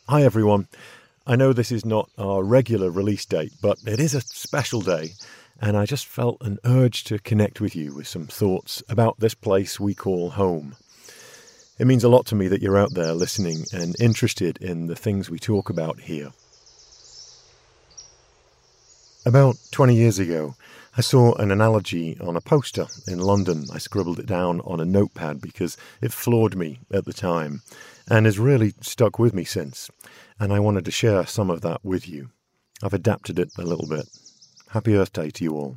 Hi everyone. I know this is not our regular release date, but it is a special day, and I just felt an urge to connect with you with some thoughts about this place we call home. It means a lot to me that you're out there listening and interested in the things we talk about here. About 20 years ago, I saw an analogy on a poster in London. I scribbled it down on a notepad because it floored me at the time and has really stuck with me since. And I wanted to share some of that with you. I've adapted it a little bit. Happy Earth Day to you all.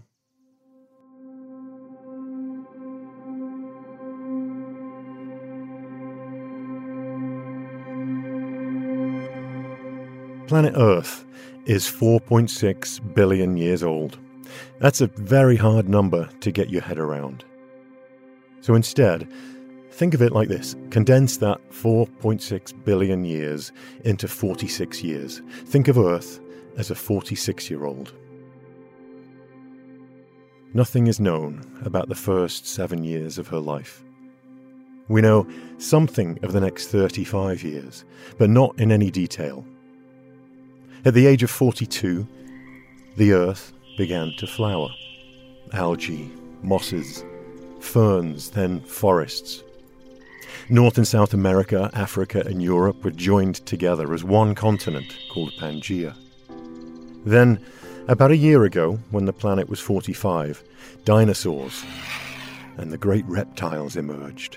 Planet Earth is 4.6 billion years old. That's a very hard number to get your head around. So instead, think of it like this. Condense that 4.6 billion years into 46 years. Think of Earth as a 46-year-old. Nothing is known about the first 7 years of her life. We know something of the next 35 years, but not in any detail. At the age of 42, the Earth began to flower. Algae, mosses, ferns, then forests. North and South America, Africa and Europe were joined together as one continent called Pangaea. Then, about a year ago, when the planet was 45, dinosaurs and the great reptiles emerged.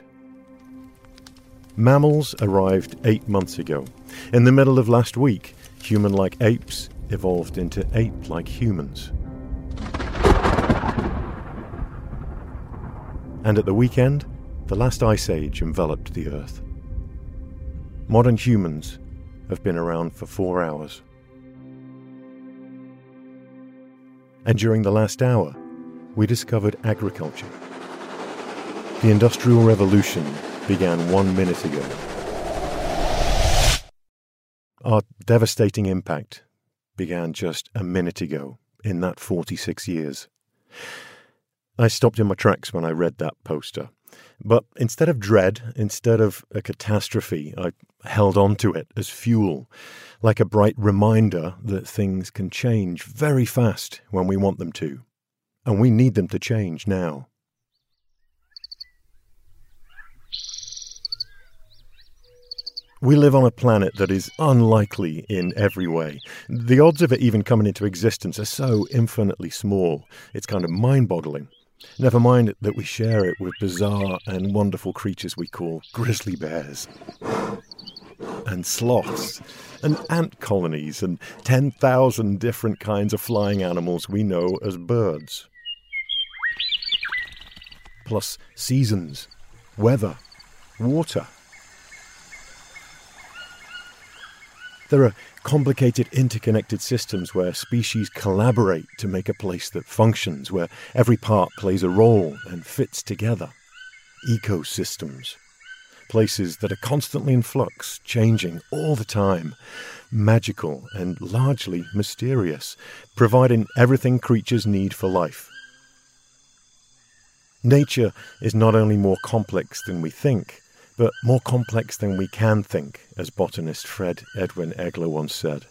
Mammals arrived 8 months ago. In the middle of last week, human-like apes evolved into ape-like humans. And at the weekend, the last ice age enveloped the Earth. Modern humans have been around for 4 hours. And during the last hour, we discovered agriculture. The Industrial Revolution began 1 minute ago. Our devastating impact began just a minute ago in that 46 years. I stopped in my tracks when I read that poster. But instead of dread, instead of a catastrophe, I held on to it as fuel, like a bright reminder that things can change very fast when we want them to. And we need them to change now. We live on a planet that is unlikely in every way. The odds of it even coming into existence are so infinitely small, it's kind of mind-boggling. Never mind that we share it with bizarre and wonderful creatures we call grizzly bears, and sloths, and ant colonies, and 10,000 different kinds of flying animals we know as birds. Plus seasons, weather, water. There are complicated interconnected systems where species collaborate to make a place that functions, where every part plays a role and fits together. Ecosystems. Places that are constantly in flux, changing all the time. Magical and largely mysterious, providing everything creatures need for life. Nature is not only more complex than we think, but more complex than we can think, as botanist Fred Edwin Egler once said.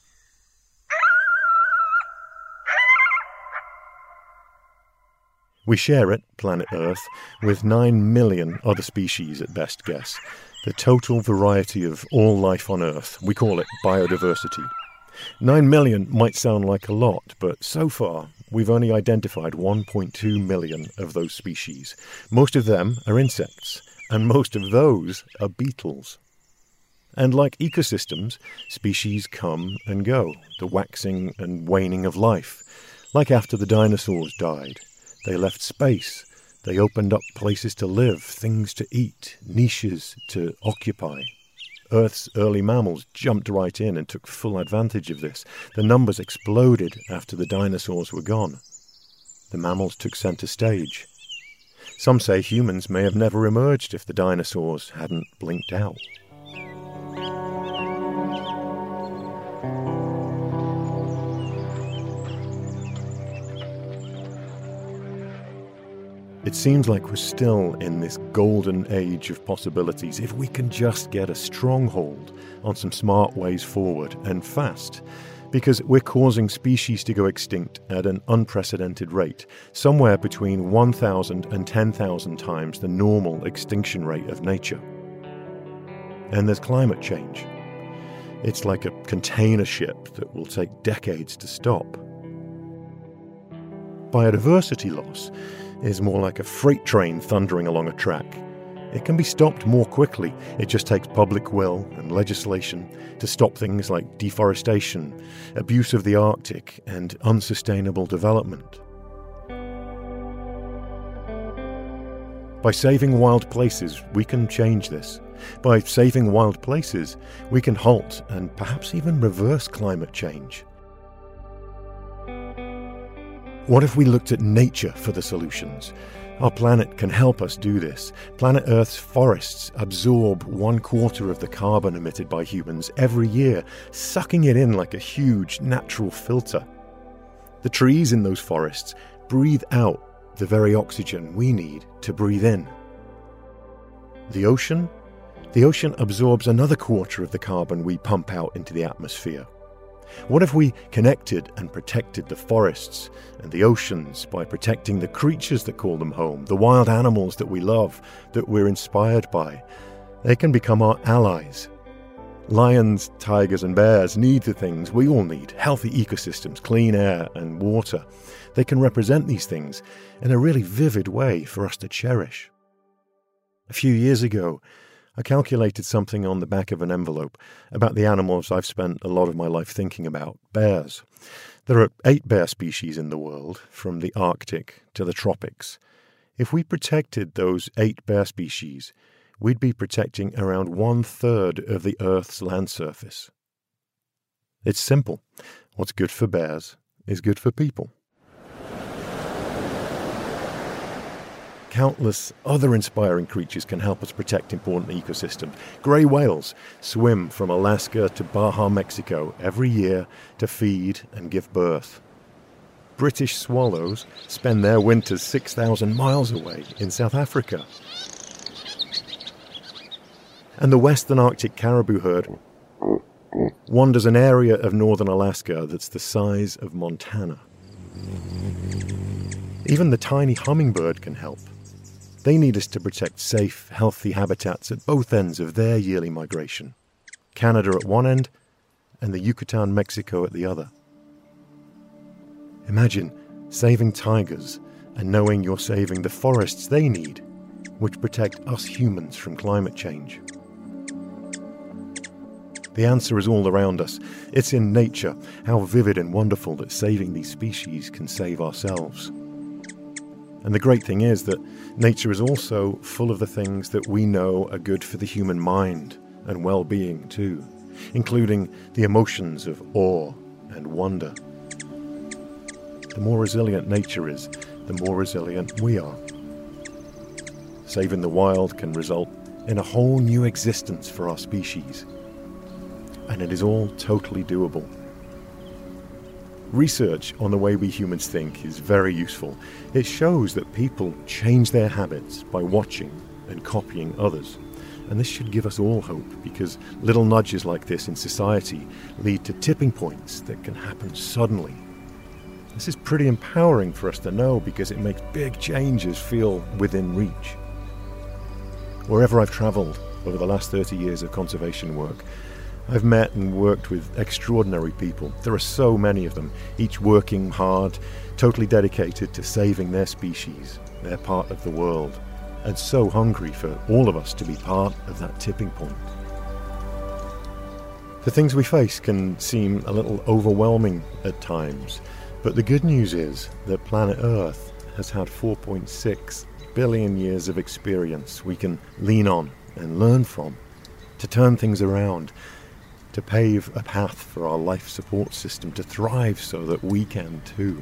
We share it, planet Earth, with 9 million other species at best guess. The total variety of all life on Earth. We call it biodiversity. 9 million might sound like a lot, but so far we've only identified 1.2 million of those species. Most of them are insects. And most of those are beetles. And like ecosystems, species come and go, the waxing and waning of life. Like after the dinosaurs died, they left space, they opened up places to live, things to eat, niches to occupy. Earth's early mammals jumped right in and took full advantage of this. The numbers exploded after the dinosaurs were gone. The mammals took center stage. Some say humans may have never emerged if the dinosaurs hadn't blinked out. It seems like we're still in this golden age of possibilities if we can just get a stronghold on some smart ways forward, and fast, because we're causing species to go extinct at an unprecedented rate, somewhere between 1,000 and 10,000 times the normal extinction rate of nature. And there's climate change. It's like a container ship that will take decades to stop. Biodiversity loss is more like a freight train thundering along a track. It can be stopped more quickly. It just takes public will and legislation to stop things like deforestation, abuse of the Arctic, and unsustainable development. By saving wild places, we can change this. By saving wild places, we can halt and perhaps even reverse climate change. What if we looked at nature for the solutions? Our planet can help us do this. Planet Earth's forests absorb 1/4 of the carbon emitted by humans every year, sucking it in like a huge natural filter. The trees in those forests breathe out the very oxygen we need to breathe in. The ocean absorbs another 1/4 of the carbon we pump out into the atmosphere. What if we connected and protected the forests and the oceans by protecting the creatures that call them home, the wild animals that we love, that we're inspired by? They can become our allies. Lions, tigers and bears need the things we all need: healthy ecosystems, clean air and water. They can represent these things in a really vivid way for us to cherish. A few years ago, I calculated something on the back of an envelope about the animals I've spent a lot of my life thinking about: bears. There are 8 bear species in the world, from the Arctic to the tropics. If we protected those 8 bear species, we'd be protecting around 1/3 of the Earth's land surface. It's simple. What's good for bears is good for people. Countless other inspiring creatures can help us protect important ecosystems. Grey whales swim from Alaska to Baja, Mexico every year to feed and give birth. British swallows spend their winters 6,000 miles away in South Africa. And the Western Arctic caribou herd wanders an area of northern Alaska that's the size of Montana. Even the tiny hummingbird can help. They need us to protect safe, healthy habitats at both ends of their yearly migration. Canada at one end and the Yucatan, Mexico at the other. Imagine saving tigers and knowing you're saving the forests they need, which protect us humans from climate change. The answer is all around us. It's in nature. How vivid and wonderful that saving these species can save ourselves. And the great thing is that nature is also full of the things that we know are good for the human mind and well-being too, including the emotions of awe and wonder. The more resilient nature is, the more resilient we are. Saving the wild can result in a whole new existence for our species. And it is all totally doable. Research on the way we humans think is very useful. It shows that people change their habits by watching and copying others. And this should give us all hope, because little nudges like this in society lead to tipping points that can happen suddenly. This is pretty empowering for us to know, because it makes big changes feel within reach. Wherever I've travelled over the last 30 years of conservation work, I've met and worked with extraordinary people. There are so many of them, each working hard, totally dedicated to saving their species, their part of the world, and so hungry for all of us to be part of that tipping point. The things we face can seem a little overwhelming at times, but the good news is that planet Earth has had 4.6 billion years of experience we can lean on and learn from to turn things around, to pave a path for our life support system to thrive so that we can too.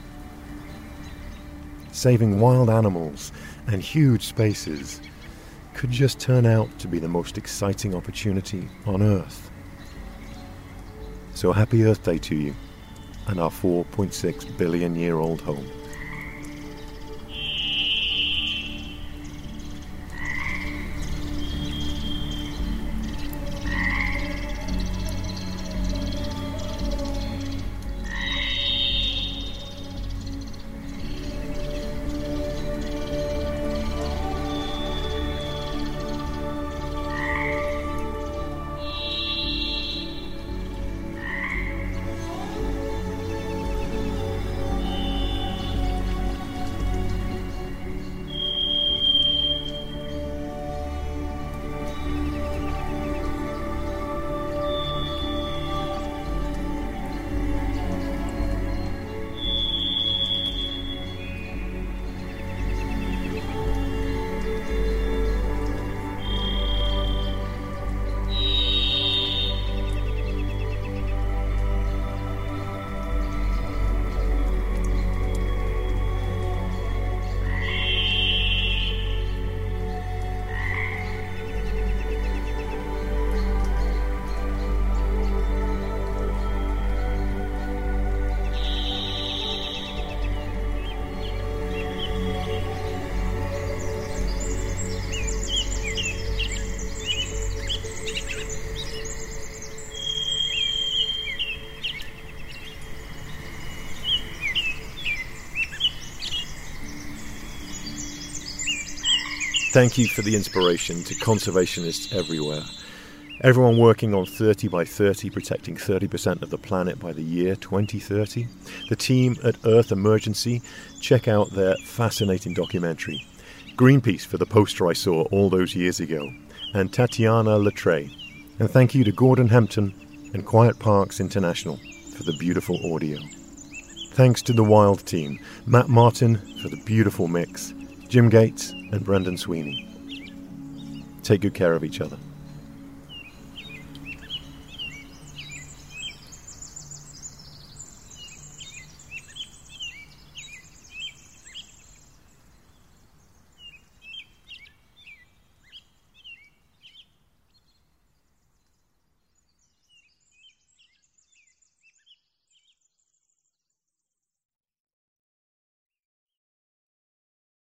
Saving wild animals and huge spaces could just turn out to be the most exciting opportunity on Earth. So happy Earth Day to you and our 4.6 billion year old home. Thank you for the inspiration to conservationists everywhere. Everyone working on 30 by 30, protecting 30% of the planet by the year 2030. The team at Earth Emergency, check out their fascinating documentary. Greenpeace for the poster I saw all those years ago. And Tatiana Latray. And thank you to Gordon Hempton and Quiet Parks International for the beautiful audio. Thanks to the Wild team, Matt Martin for the beautiful mix, Jim Gates and Brendan Sweeney. Take good care of each other.